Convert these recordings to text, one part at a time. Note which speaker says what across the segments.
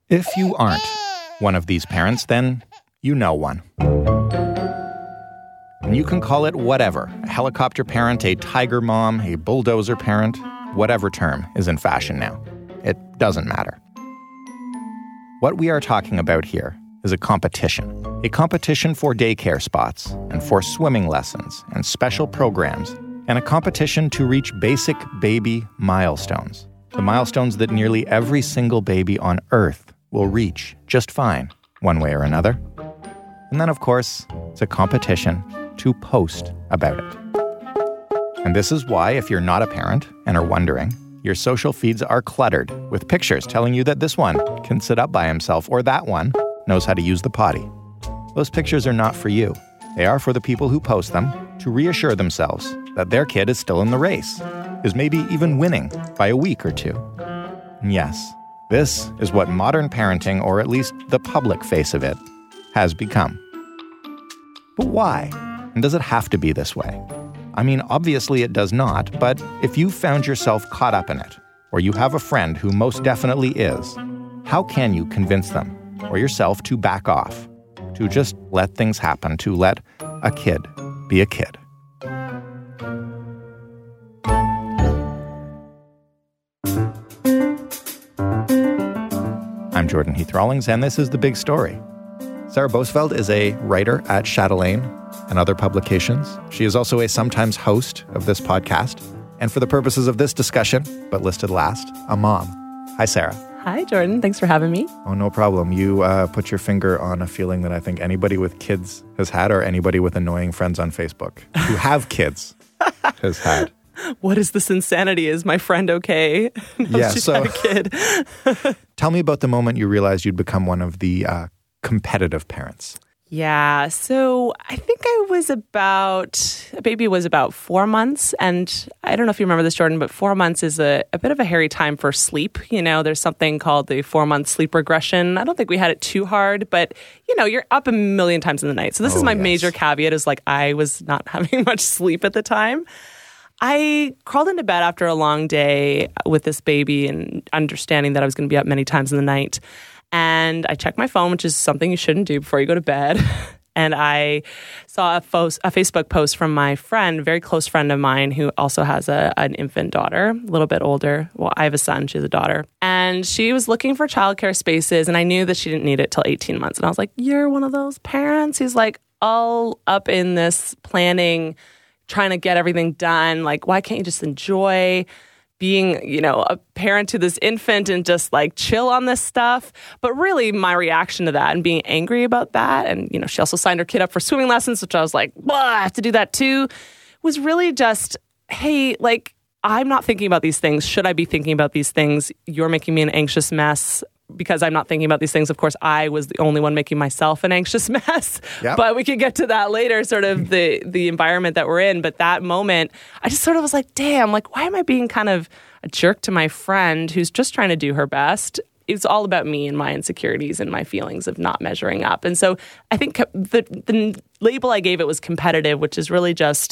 Speaker 1: If you aren't one of these parents, then you know one. And you can call it whatever. A helicopter parent, a tiger mom, a bulldozer parent, whatever term is in fashion now. It doesn't matter. What we are talking about here is a competition. A competition for daycare spots and for swimming lessons and special programs, and a competition to reach basic baby milestones. The milestones that nearly every single baby on Earth will reach just fine, one way or another. And then, of course, it's a competition to post about it. And this is why, if you're not a parent and are wondering, your social feeds are cluttered with pictures telling you that this one can sit up by himself or that one knows how to use the potty. Those pictures are not for you. They are for the people who post them to reassure themselves that their kid is still in the race, is maybe even winning by a week or two. And yes, this is what modern parenting, or at least the public face of it, has become. But why? And does it have to be this way? I mean, obviously it does not, but if you found yourself caught up in it, or you have a friend who most definitely is, how can you convince them or yourself to back off, to just let things happen, to let a kid be a kid? I'm Jordan Heath Rawlings, and this is The Big Story. Sarah Boesveld is a writer at Chatelaine and other publications. She is also a sometimes host of this podcast, and for the purposes of this discussion, but listed last, a mom. Hi, Sarah.
Speaker 2: Hi, Jordan. Thanks for having me.
Speaker 1: Oh, no problem. You put your finger on a feeling that I think anybody with kids has had, or anybody with annoying friends on Facebook who have kids has had.
Speaker 2: What is this insanity? Is my friend okay?
Speaker 1: Yeah,
Speaker 2: she's
Speaker 1: so
Speaker 2: had a kid.
Speaker 1: Tell me about the moment you realized you'd become one of the competitive parents.
Speaker 2: Yeah, so I think baby was about 4 months. And I don't know if you remember this, Jordan, but 4 months is a bit of a hairy time for sleep. You know, there's something called the 4-month sleep regression. I don't think we had it too hard, but, you know, you're up a million times in the night. So this is my major caveat, is like I was not having much sleep at the time. I crawled into bed after a long day with this baby and understanding that I was going to be up many times in the night. And I checked my phone, which is something you shouldn't do before you go to bed. And I saw a Facebook post from my friend, a very close friend of mine, who also has an infant daughter, a little bit older. Well, I have a son, she has a daughter. And she was looking for childcare spaces, and I knew that she didn't need it till 18 months. And I was like, you're one of those parents who's like all up in this planning, trying to get everything done. Like, why can't you just enjoy being, you know, a parent to this infant and just like chill on this stuff? But really my reaction to that and being angry about that, and, you know, she also signed her kid up for swimming lessons, which I was like, I have to do that too, was really just, hey, like, I'm not thinking about these things. Should I be thinking about these things? You're making me an anxious mess because I'm not thinking about these things. Of course, I was the only one making myself an anxious mess. Yep. But we could get to that later, sort of the environment that we're in. But that moment, I just sort of was like, damn, like, why am I being kind of a jerk to my friend who's just trying to do her best? It's all about me and my insecurities and my feelings of not measuring up. And so I think the label I gave it was competitive, which is really just,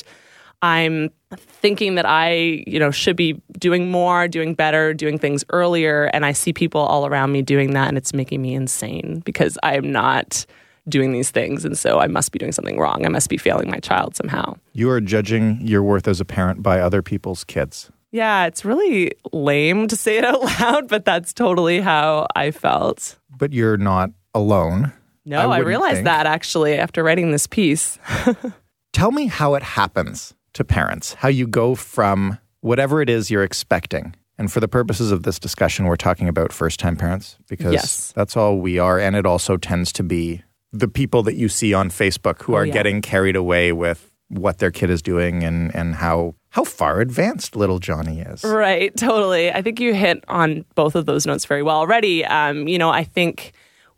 Speaker 2: I'm thinking that I, you know, should be doing more, doing better, doing things earlier. And I see people all around me doing that, and it's making me insane because I am not doing these things. And so I must be doing something wrong. I must be failing my child somehow.
Speaker 1: You are judging your worth as a parent by other people's kids.
Speaker 2: Yeah, it's really lame to say it out loud, but that's totally how I felt.
Speaker 1: But you're not alone.
Speaker 2: No, I realized that actually after writing this piece.
Speaker 1: Tell me how it happens to parents, how you go from whatever it is you're expecting. And for the purposes of this discussion, we're talking about first-time parents because that's all we are. And it also tends to be the people that you see on Facebook who are getting carried away with what their kid is doing and how far advanced little Johnny is.
Speaker 2: Right, totally. I think you hit on both of those notes very well already. You know, I think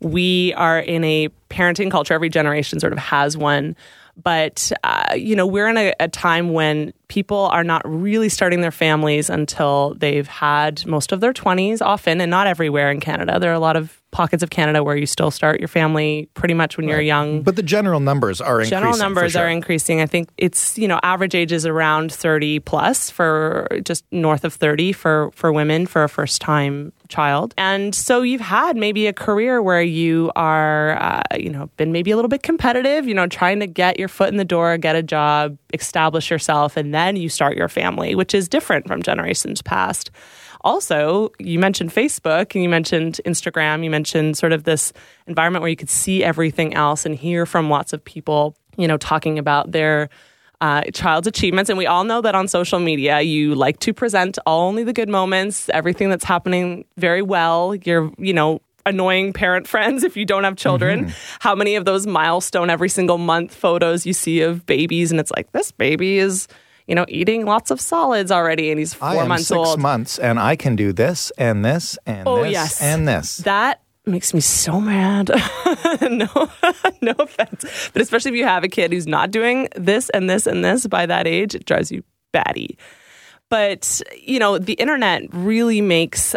Speaker 2: we are in a parenting culture. Every generation sort of has one. But, you know, we're in a time when people are not really starting their families until they've had most of their 20s often, and not everywhere in Canada. There are a lot of pockets of Canada where you still start your family pretty much when you're young.
Speaker 1: But the general numbers are increasing.
Speaker 2: General numbers are increasing. I think it's, average age is around 30 plus for just north of 30 for women for a first time child. And so you've had maybe a career where you are, been maybe a little bit competitive, trying to get your foot in the door, get a job, establish yourself, and then you start your family, which is different from generations past. Also, you mentioned Facebook and you mentioned Instagram. You mentioned sort of this environment where you could see everything else and hear from lots of people, talking about their child's achievements. And we all know that on social media, you like to present only the good moments, everything that's happening very well. You're, annoying parent friends if you don't have children. How many of those milestone every single month photos you see of babies, and it's like, this baby is eating lots of solids already, and he's 4 months old.
Speaker 1: 6 months, and I can do this and this and this and this.
Speaker 2: That makes me so mad. No offense. But especially if you have a kid who's not doing this and this and this by that age, it drives you batty. But, the internet really makes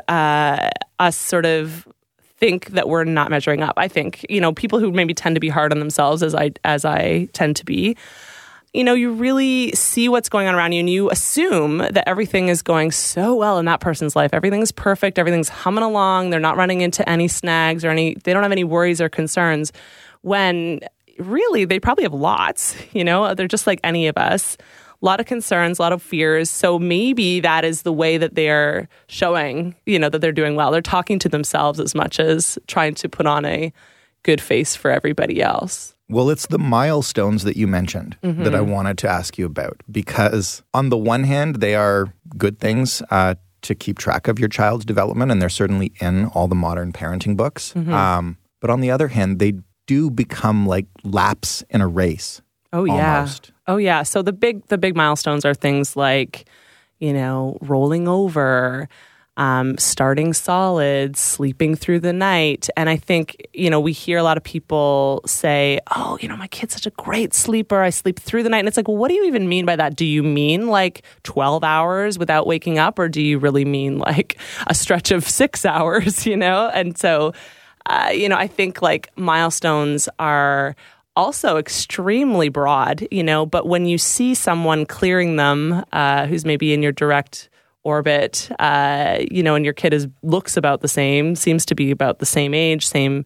Speaker 2: us sort of think that we're not measuring up. I think, people who maybe tend to be hard on themselves, as I tend to be, you really see what's going on around you and you assume that everything is going so well in that person's life. Everything's perfect. Everything's humming along. They're not running into any snags or they don't have any worries or concerns, when really they probably have lots. They're just like any of us. A lot of concerns, a lot of fears. So maybe that is the way that they're showing, that they're doing well. They're talking to themselves as much as trying to put on a good face for everybody else.
Speaker 1: Well, it's the milestones that you mentioned that I wanted to ask you about, because on the one hand, they are good things to keep track of your child's development, and they're certainly in all the modern parenting books. But on the other hand, they do become like laps in a race.
Speaker 2: Oh, yeah.
Speaker 1: Almost.
Speaker 2: Oh, yeah. So the big milestones are things like, rolling over, starting solids, sleeping through the night. And I think, we hear a lot of people say, oh, my kid's such a great sleeper. I sleep through the night. And it's like, well, what do you even mean by that? Do you mean like 12 hours without waking up? Or do you really mean like a stretch of 6 hours, And so, I think like milestones are also extremely broad, but when you see someone clearing them, who's maybe in your direct orbit, and your kid looks about the same, seems to be about the same age, same,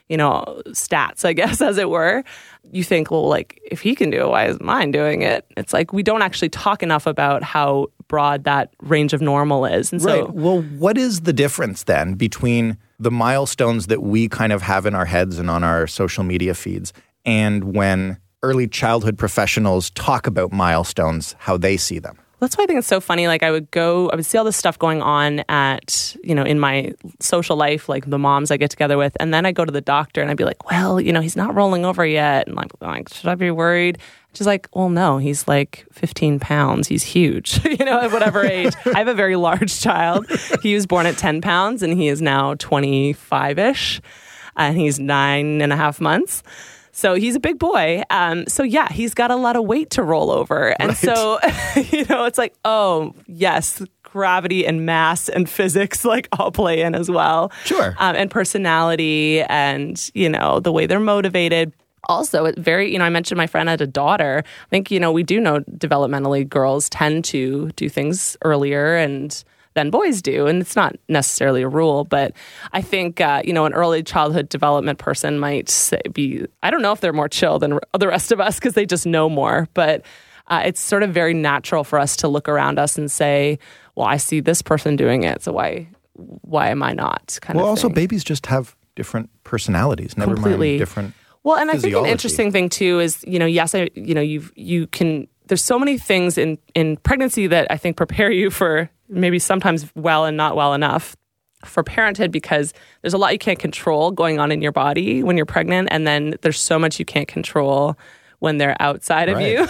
Speaker 2: stats, I guess, as it were, you think, well, like, if he can do it, why isn't mine doing it? It's like, we don't actually talk enough about how broad that range of normal is. And so,
Speaker 1: right. Well, what is the difference then between the milestones that we kind of have in our heads and on our social media feeds, and when early childhood professionals talk about milestones, how they see them?
Speaker 2: That's why I think it's so funny. Like I would see all this stuff going on at, in my social life, like the moms I get together with. And then I go to the doctor and I'd be like, well, he's not rolling over yet. And I'm like, should I be worried? She's like, well, no, he's like 15 pounds. He's huge, at whatever age. I have a very large child. He was born at 10 pounds and he is now 25-ish. And he's 9.5 months. So he's a big boy. So yeah, he's got a lot of weight to roll over. And so, it's like, oh, yes, gravity and mass and physics like all play in as well.
Speaker 1: Sure.
Speaker 2: And personality and, the way they're motivated. Also, it very, I mentioned my friend had a daughter. I think, we do know developmentally girls tend to do things earlier than boys do. And it's not necessarily a rule, but I think, an early childhood development person might I don't know if they're more chill than the rest of us because they just know more, but it's sort of very natural for us to look around us and say, well, I see this person doing it, so why am I not?
Speaker 1: Well, also babies just have different personalities, never mind different
Speaker 2: Well, and I think
Speaker 1: physiology.
Speaker 2: An interesting thing too is, yes, you can, there's so many things in pregnancy that I think prepare you for maybe sometimes well and not well enough for parenthood, because there's a lot you can't control going on in your body when you're pregnant. And then there's so much you can't control when they're outside of you,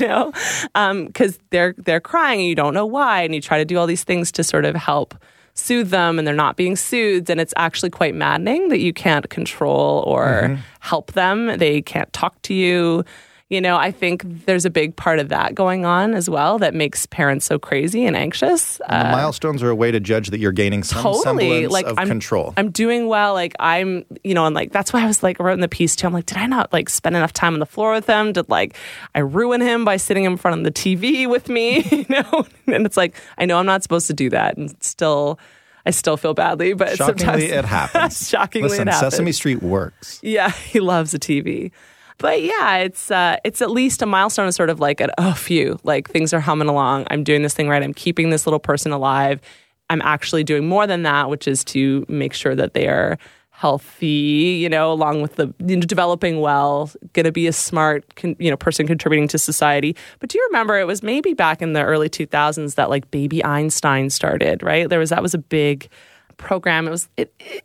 Speaker 2: because they're crying and you don't know why. And you try to do all these things to sort of help soothe them and they're not being soothed. And it's actually quite maddening that you can't control or help them. They can't talk to you. I think there's a big part of that going on as well that makes parents so crazy and anxious.
Speaker 1: And the milestones are a way to judge that you're gaining some semblance of control.
Speaker 2: I'm doing well. And that's why I was like, I wrote in the piece too. I'm like, did I not like spend enough time on the floor with him? Did like I ruin him by sitting in front of the TV with me? And it's like, I know I'm not supposed to do that, and I still feel badly, but
Speaker 1: shockingly
Speaker 2: sometimes
Speaker 1: it happens.
Speaker 2: Shockingly
Speaker 1: Listen,
Speaker 2: it happens.
Speaker 1: Sesame Street works.
Speaker 2: Yeah, he loves a TV. But yeah, it's at least a milestone. Is sort of like phew, like things are humming along. I'm doing this thing right. I'm keeping this little person alive. I'm actually doing more than that, which is to make sure that they are healthy, along with the developing well, going to be a smart, person contributing to society. But do you remember it was maybe back in the early 2000s that like Baby Einstein started, right? That was a big program. It was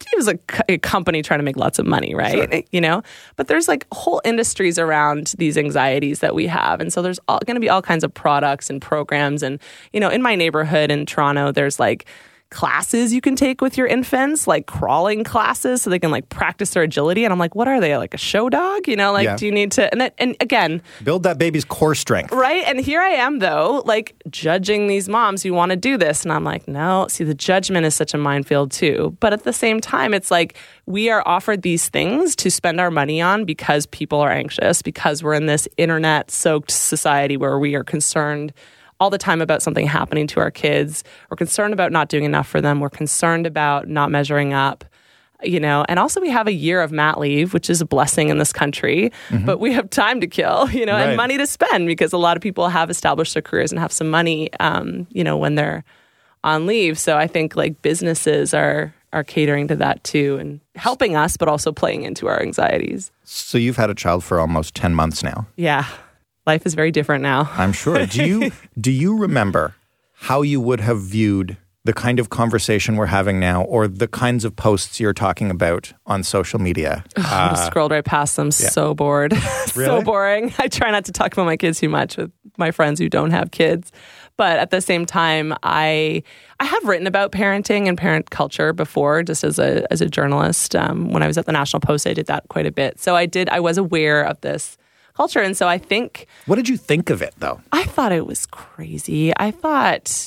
Speaker 2: a company trying to make lots of money, right?
Speaker 1: Sure.
Speaker 2: But there's like whole industries around these anxieties that we have. And so there's going to be all kinds of products and programs. And, in my neighborhood in Toronto, there's like classes you can take with your infants, like crawling classes so they can like practice their agility. And I'm like, what are they, like a show dog? Do you need to, and again,
Speaker 1: build that baby's core strength.
Speaker 2: Right. And here I am though, like judging these moms who want to do this. And I'm like, no, see, the judgment is such a minefield too. But at the same time, it's like we are offered these things to spend our money on because people are anxious, because we're in this internet soaked society where we are concerned all the time about something happening to our kids. We're concerned about not doing enough for them. We're concerned about not measuring up, and also we have a year of mat leave, which is a blessing in this country, but we have time to kill,
Speaker 1: Right.
Speaker 2: and money to spend because a lot of people have established their careers and have some money, when they're on leave. So I think like businesses are catering to that too and helping us, but also playing into our anxieties.
Speaker 1: So you've had a child for almost 10 months now.
Speaker 2: Yeah. Life is very different now.
Speaker 1: I'm sure. Do you remember how you would have viewed the kind of conversation we're having now or the kinds of posts you're talking about on social media?
Speaker 2: I just scrolled right past them. Yeah. So bored.
Speaker 1: Really?
Speaker 2: So boring. I try not to talk about my kids too much with my friends who don't have kids. But at the same time, I have written about parenting and parent culture before, just as a journalist. When I was at the National Post, I did that quite a bit. So I was aware of this culture. And so I think...
Speaker 1: What did you think of it, though?
Speaker 2: I thought it was crazy. I thought,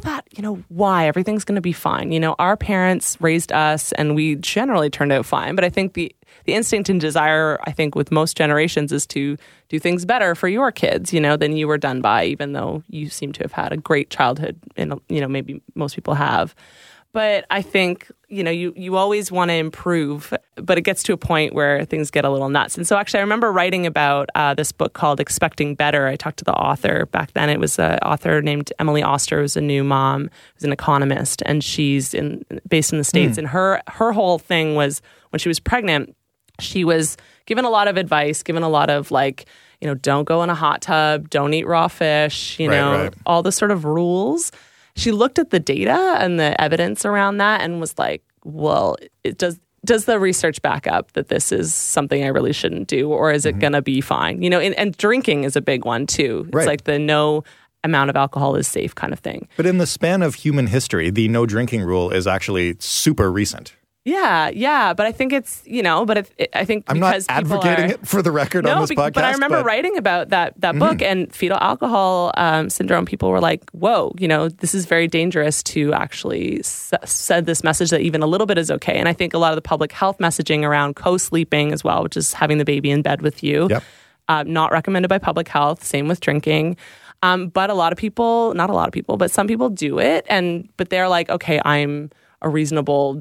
Speaker 2: why? Everything's going to be fine. Our parents raised us and we generally turned out fine. But I think the instinct and desire, I think, with most generations is to do things better for your kids, than you were done by, even though you seem to have had a great childhood and, maybe most people have. But I think, you always want to improve, but it gets to a point where things get a little nuts. And so actually I remember writing about this book called Expecting Better. I talked to the author back then. It was an author named Emily Oster, who's a new mom, who's an economist, and she's based in the States. And her whole thing was when she was pregnant, she was given a lot of advice, given a lot of don't go in a hot tub, don't eat raw fish,
Speaker 1: right.
Speaker 2: all the sort of rules. She looked at the data and the evidence around that and was like, well, does the research back up that this is something I really shouldn't do, or is it going to be fine? And drinking is a big one too. It's like the no amount of alcohol is safe kind of thing.
Speaker 1: But in the span of human history, the no drinking rule is actually super recent.
Speaker 2: Yeah. But I think it's, I think
Speaker 1: I'm not advocating it for the record on this podcast.
Speaker 2: But I remember writing about that book and fetal alcohol syndrome. People were like, whoa, this is very dangerous to actually send this message that even a little bit is okay. And I think a lot of the public health messaging around co-sleeping as well, which is having the baby in bed with you, not recommended by public health. Same with drinking. But not a lot of people, but some people do it. But they're like, okay, I'm a reasonable,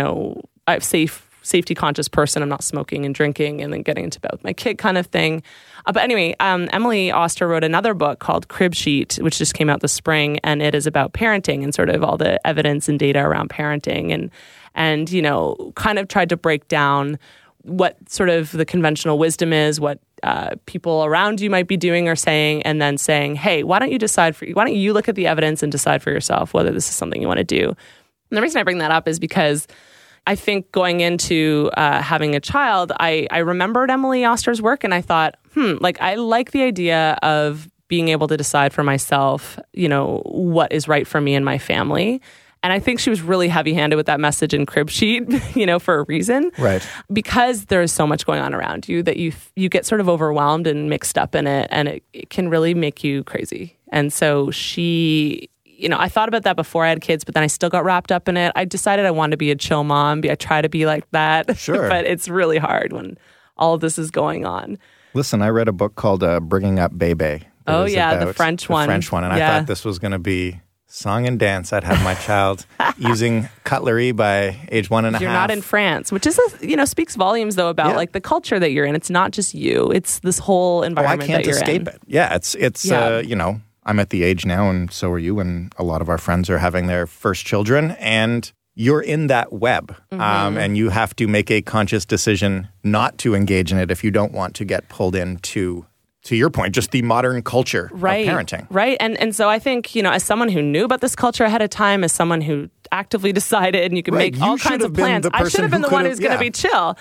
Speaker 2: safety conscious person. I'm not smoking and drinking and then getting into bed with my kid kind of thing. But anyway, Emily Oster wrote another book called Crib Sheet, which just came out this spring, and it is about parenting and sort of all the evidence and data around parenting and kind of tried to break down what sort of the conventional wisdom is, what people around you might be doing or saying, and then saying, hey, why don't you look at the evidence and decide for yourself whether this is something you want to do? And the reason I bring that up is because I think going into having a child, I remembered Emily Oster's work and I thought, I like the idea of being able to decide for myself, what is right for me and my family. And I think she was really heavy-handed with that message in crib sheet, for a reason.
Speaker 1: Right.
Speaker 2: Because there is so much going on around you that you get sort of overwhelmed and mixed up in it, and it can really make you crazy. And so she, I thought about that before I had kids, but then I still got wrapped up in it. I decided I wanted to be a chill mom. I try to be like that.
Speaker 1: Sure.
Speaker 2: But it's really hard when all of this is going on.
Speaker 1: Listen, I read a book called Bringing Up Bebe.
Speaker 2: Oh, yeah, the French one.
Speaker 1: The French one. And I thought this was going to be song and dance. I'd have my child using cutlery by age 1.5.
Speaker 2: You're not in France, which is, speaks volumes, though, about like the culture that you're in. It's not just you. It's this whole environment that you're in.
Speaker 1: I can't escape it. Yeah, it's I'm at the age now, and so are you, and a lot of our friends are having their first children, and you're in that web, and you have to make a conscious decision not to engage in it if you don't want to get pulled into, to your point, just the modern culture of parenting.
Speaker 2: Right. And so I think, as someone who knew about this culture ahead of time, as someone who actively decided, and you can make all kinds of plans, I should have been the one who's going to be chill.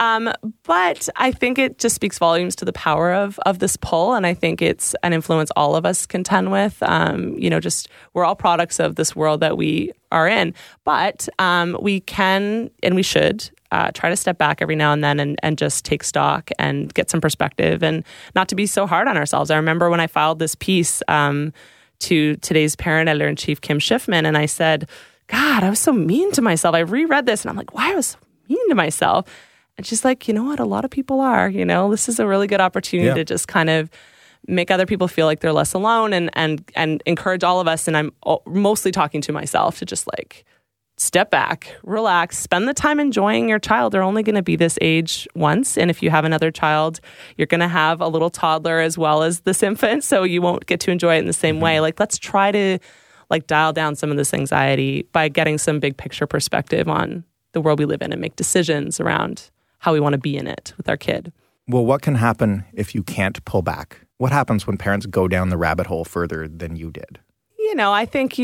Speaker 2: But I think it just speaks volumes to the power of this pull, and I think it's an influence all of us contend with. Just we're all products of this world that we are in. But we can and we should try to step back every now and then and just take stock and get some perspective, and not to be so hard on ourselves. I remember when I filed this piece to today's parent editor-in-chief, Kim Schiffman, and I said, God, I was so mean to myself. I reread this, and I'm like, why I was so mean to myself? And she's like, you know what? A lot of people are, this is a really good opportunity to just kind of make other people feel like they're less alone and encourage all of us. And I'm mostly talking to myself to just like step back, relax, spend the time enjoying your child. They're only going to be this age once. And if you have another child, you're going to have a little toddler as well as this infant. So you won't get to enjoy it in the same way. Like, let's try to dial down some of this anxiety by getting some big picture perspective on the world we live in and make decisions around how we want to be in it with our kid.
Speaker 1: Well, what can happen if you can't pull back? What happens when parents go down the rabbit hole further than you did?
Speaker 2: I think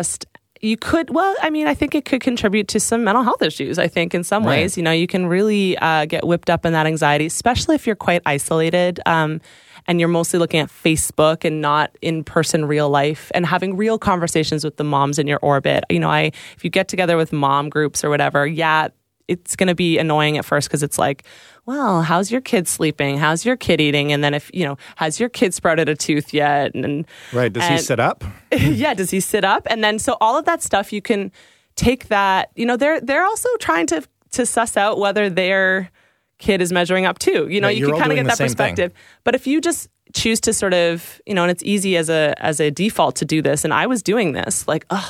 Speaker 2: I think it could contribute to some mental health issues. I think in some ways, you can really get whipped up in that anxiety, especially if you're quite isolated and you're mostly looking at Facebook and not in-person real life and having real conversations with the moms in your orbit. If you get together with mom groups or whatever, it's going to be annoying at first because it's like, well, how's your kid sleeping? How's your kid eating? And then has your kid sprouted a tooth yet?
Speaker 1: Does he sit up?
Speaker 2: Yeah, does he sit up? And then so all of that stuff, you can take that, they're also trying to suss out whether their kid is measuring up too. You can kind of get that perspective. But if you just choose to sort of, and it's easy as a default to do this, and I was doing this,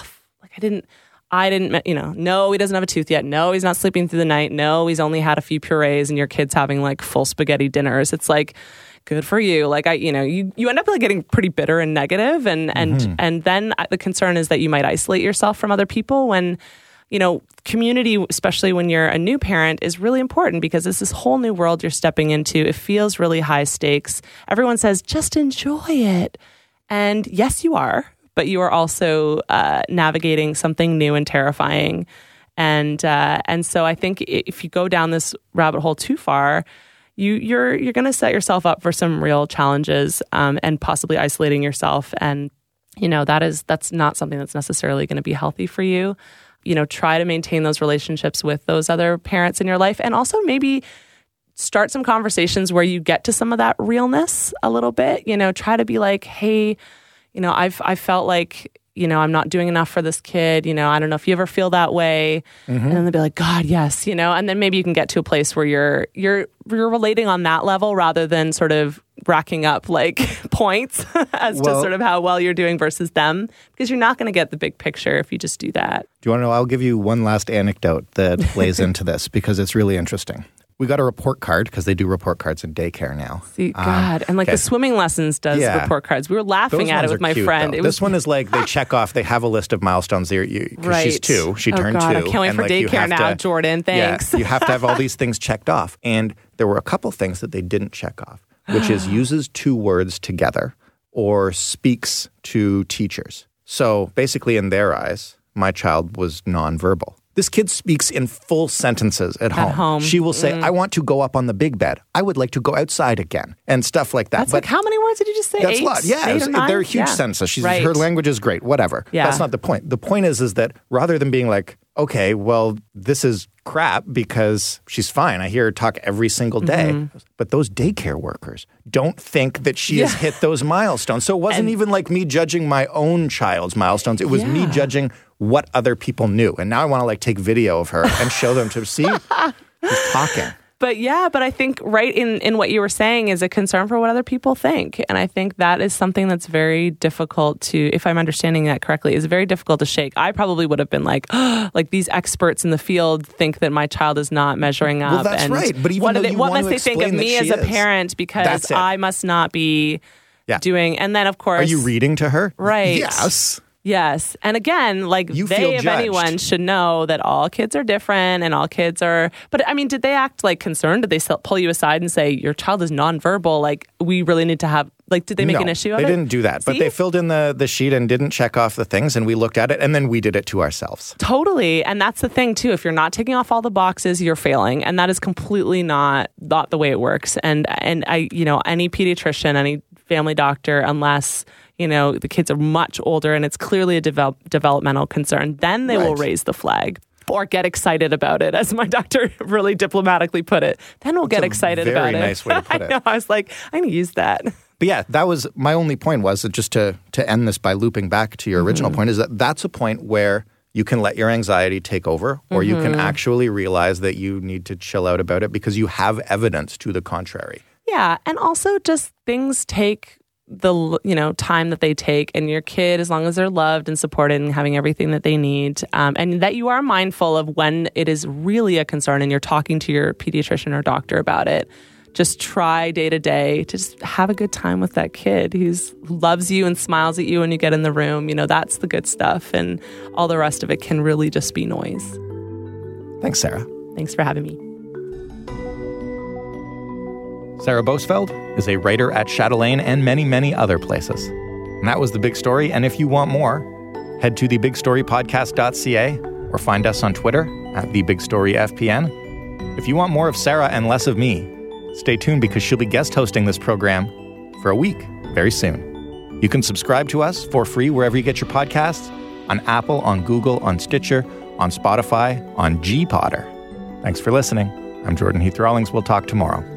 Speaker 2: I didn't, no, he doesn't have a tooth yet. No, he's not sleeping through the night. No, he's only had a few purees, and your kid's having like full spaghetti dinners. It's like, good for you. Like you end up getting pretty bitter and negative, and then the concern is that you might isolate yourself from other people when, community, especially when you're a new parent, is really important because it's this whole new world you're stepping into. It feels really high stakes. Everyone says, just enjoy it. And yes, you are. But you are also navigating something new and terrifying. And so I think if you go down this rabbit hole too far, you're going to set yourself up for some real challenges and possibly isolating yourself. And, that's not something that's necessarily going to be healthy for you. Try to maintain those relationships with those other parents in your life. And also maybe start some conversations where you get to some of that realness a little bit. Try to be like, hey, I felt like, I'm not doing enough for this kid. I don't know if you ever feel that way. And then they'll be like, God, yes. And then maybe you can get to a place where you're relating on that level rather than sort of racking up like points as to sort of how well you're doing versus them, because you're not going to get the big picture if you just do that.
Speaker 1: Do you want to know? I'll give you one last anecdote that plays into this because it's really interesting. We got a report card because they do report cards in daycare now.
Speaker 2: See, God. And the swimming lessons does report cards. We were laughing at it with my friend.
Speaker 1: This one is like they check off, they have a list of milestones there. Because she's 2. She turned 2.
Speaker 2: I can't wait for daycare now, Jordan. Thanks.
Speaker 1: Yeah, you have to have all these things checked off. And there were a couple things that they didn't check off, which is uses 2 words together or speaks to teachers. So basically in their eyes, my child was nonverbal. This kid speaks in full sentences at home. She will say, I want to go up on the big bed. I would like to go outside again, and stuff like that.
Speaker 2: That's like, how many words did you just say?
Speaker 1: That's
Speaker 2: 8?
Speaker 1: a lot. Yeah,
Speaker 2: 8 or 9?
Speaker 1: They're huge sentences. Her language is great, whatever.
Speaker 2: Yeah.
Speaker 1: That's not the point. The point is that rather than being like, okay, well, this is crap because she's fine. I hear her talk every single day. But those daycare workers don't think that she has hit those milestones. So it wasn't even like me judging my own child's milestones. It was me judging what other people knew. And now I want to like take video of her and show them to see who's talking.
Speaker 2: But I think right in what you were saying is a concern for what other people think. And I think that is something that's very difficult to, if I'm understanding that correctly, is very difficult to shake. I probably would have been like, like these experts in the field think that my child is not measuring up.
Speaker 1: Well, that's
Speaker 2: and
Speaker 1: right. But even
Speaker 2: what must they think of me as a parent because I must not be doing, and then of course. Are
Speaker 1: you reading to her?
Speaker 2: Right.
Speaker 1: Yes.
Speaker 2: And again, like they, if anyone, should know that all kids are different and all kids are, but I mean, did they act like concerned? Did they pull you aside and say, your child is nonverbal? Like, we really need to have, like, did they make an issue of it?
Speaker 1: They didn't do that. See? But they filled in the sheet and didn't check off the things, and we looked at it, and then we did it to ourselves.
Speaker 2: Totally. And that's the thing, too. If you're not taking off all the boxes, you're failing. And that is completely not the way it works. And I, any pediatrician, any family doctor, unless the kids are much older and it's clearly a developmental concern, then they will raise the flag or get excited about it, as my doctor really diplomatically put it. Then we'll get excited about it.
Speaker 1: Very nice way to put it.
Speaker 2: I know. I was like, I'm going to use that.
Speaker 1: But yeah, that was my only point, was just to end this by looping back to your original point, is that's a point where you can let your anxiety take over, or you can actually realize that you need to chill out about it because you have evidence to the contrary. Yeah.
Speaker 2: And also just things take the time that they take, and your kid, as long as they're loved and supported and having everything that they need, and that you are mindful of when it is really a concern and you're talking to your pediatrician or doctor about it. Just try day to day to just have a good time with that kid who loves you and smiles at you when you get in the room. That's the good stuff, and all the rest of it can really just be noise.
Speaker 1: Thanks, Sarah.
Speaker 2: Thanks for having me.
Speaker 1: Sarah Boesveld is a writer at Chatelaine and many, many other places. And that was The Big Story. And if you want more, head to thebigstorypodcast.ca or find us on Twitter at TheBigStoryFPN. If you want more of Sarah and less of me, stay tuned because she'll be guest hosting this program for a week very soon. You can subscribe to us for free wherever you get your podcasts, on Apple, on Google, on Stitcher, on Spotify, on G-Podder. Thanks for listening. I'm Jordan Heath Rawlings. We'll talk tomorrow.